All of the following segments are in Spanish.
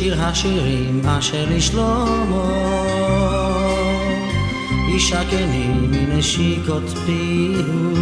שיר השירים אשר לשלמה ישקני מנשיקות פיהו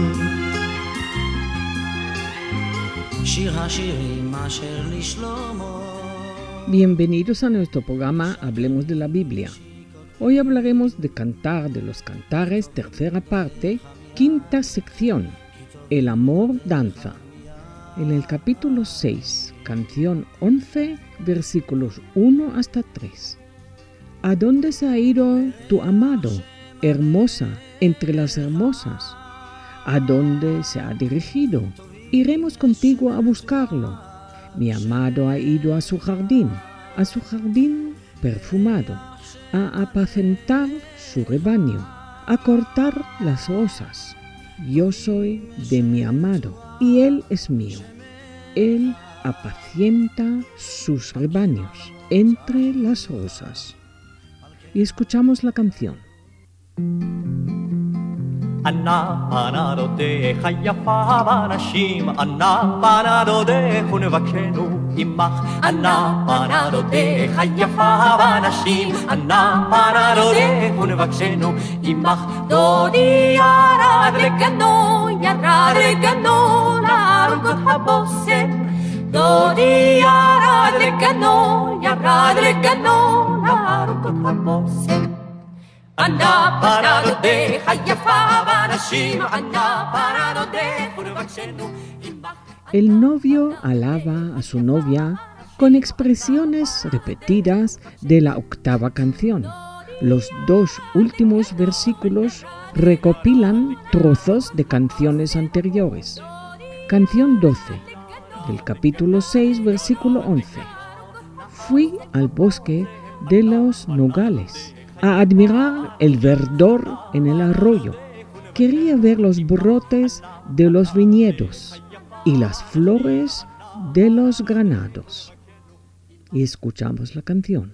שיר השירים אשר לשלמה. Bienvenidos a nuestro programa Hablemos de la Biblia. Hoy hablaremos de Cantar de los Cantares, tercera parte, quinta sección, El amor danza. En el capítulo 6, canción 11, versículos 1 hasta 3. ¿A dónde se ha ido tu amado, hermosa entre las hermosas? ¿A dónde se ha dirigido? Iremos contigo a buscarlo. Mi amado ha ido a su jardín perfumado, a apacentar su rebaño, a cortar las rosas. Yo soy de mi amado y él es mío. Él apacienta sus rebaños entre las rosas. Y escuchamos la canción. Anna panadodech hayafa banashim Anna panadodech unevakshenu imach Anna panadodech hayafa banashim Anna panadodech unevakshenu imach Dodi yarad regano larukot haboset Dodi yarad regano larukot haboset Anna panadodech hayafa banashim Anna panadodech unevakshenu imach. El novio alaba a su novia con expresiones repetidas de la octava canción. Los dos últimos versículos recopilan trozos de canciones anteriores. Canción 12, del capítulo 6, versículo 11. Fui al bosque de los nogales a admirar el verdor en el arroyo. Quería ver los brotes de los viñedos y las flores de los granados. Y escuchamos la canción.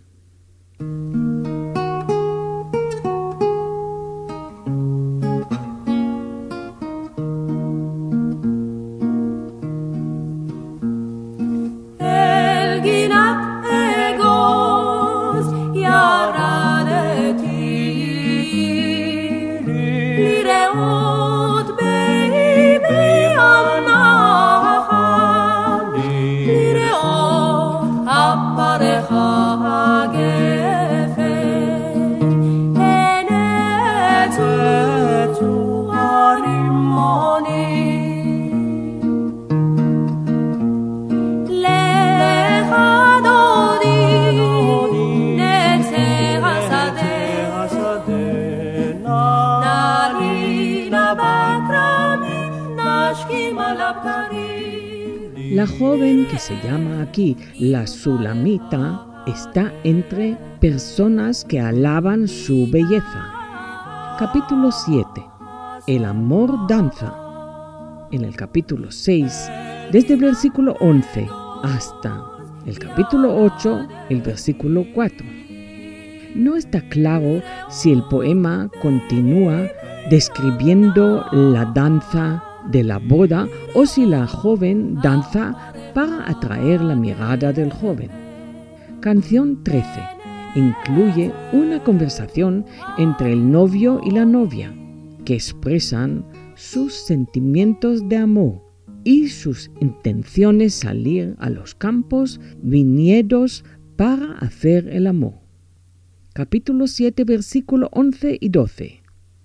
La joven que se llama aquí la Sulamita está entre personas que alaban su belleza. Capítulo 7. El amor danza. En el capítulo 6, desde el versículo 11 hasta el capítulo 8, el versículo 4. No está claro si el poema continúa describiendo la danza de la boda o si la joven danza para atraer la mirada del joven. Canción 13 incluye una conversación entre el novio y la novia que expresan sus sentimientos de amor y sus intenciones salir a los campos, viñedos para hacer el amor. Capítulo 7, versículo 11 y 12.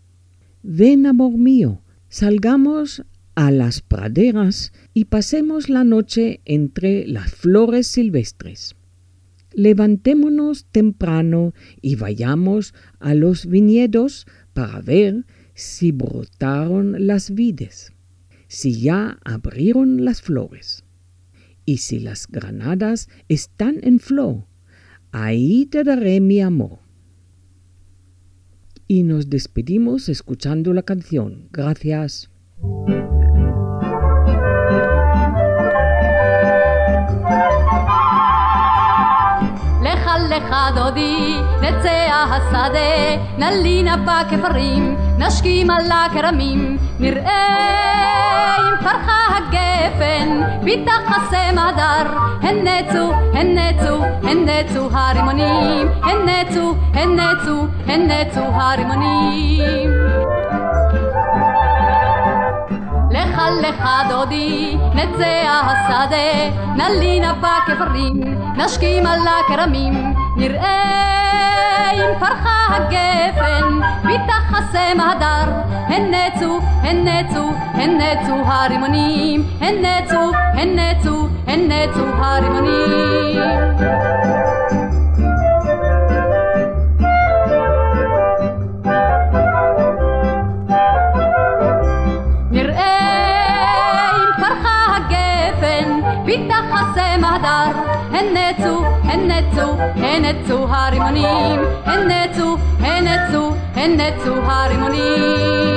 Ven, amor mío, salgamos a las praderas y pasemos la noche entre las flores silvestres. Levantémonos temprano y vayamos a los viñedos para ver si brotaron las vides, si ya abrieron las flores y si las granadas están en flor. Ahí te daré mi amor. Y nos despedimos escuchando la canción. Gracias. לך לך לך דודי, נצא השדה, נלינה בכפרים, נשכים על הכרמים, נראה אם פרחה הגפן, בתחסם הדר, הנצו, הנצו, הנצו הרימונים, הנצו, הנצו, הנצו הרימונים. לך דודי, נצא השדה, נלינה בכפרים, נשכים על הכרמים, נראה אם פרחה הגפן, בתחסם הדר, הנצו, הנצו, הנצו הרימונים, הנצו, הנצו, הנצו הרימונים. בתחסם הדר, הנצו, הנצו, הנצו הרימונים, הנצו, הנצו, הנצו הרימונים.